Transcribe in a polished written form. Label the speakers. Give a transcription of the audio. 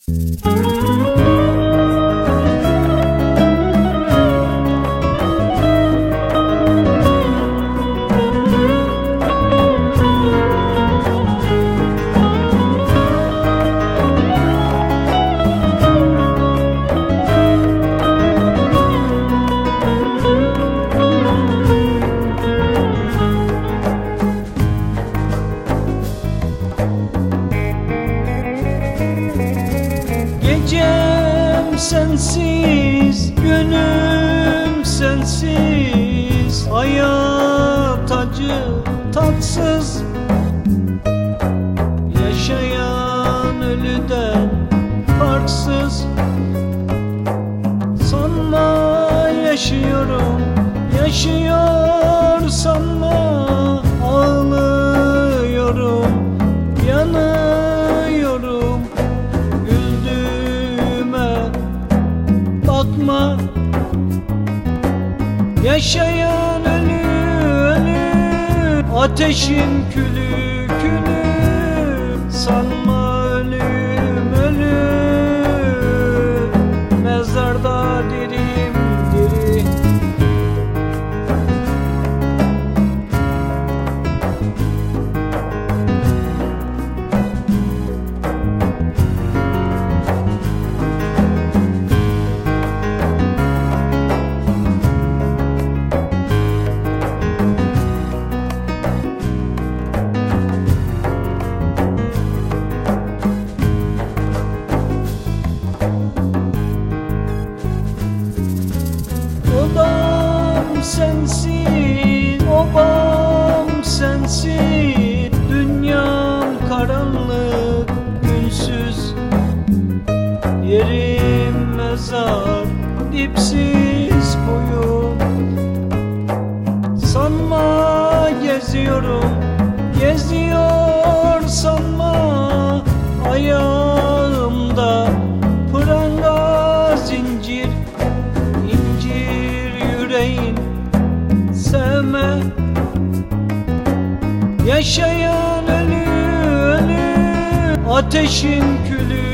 Speaker 1: Gecem sensiz, günüm sensiz, hayat acı tatsız. Yaşayan ölüden farksız. Sanma yaşıyorum, yaşıyor sanma. Ağlıyorum, yanıyorum, bakma. Yaşayan ölü, ölü, ateşin külü, külü. Sanma ölüm, ölüm, mezarda dirim, diri. Odam sensin, obam sensin. Dünyam karanlık, günsüz. Yerim mezar, dipsiz kuyu. Sanma geziyorum, geziyor sanma. Ayağımda pranga zincir, yüreğin sevme. Yaşayan ölü, ölü, ateşin külü.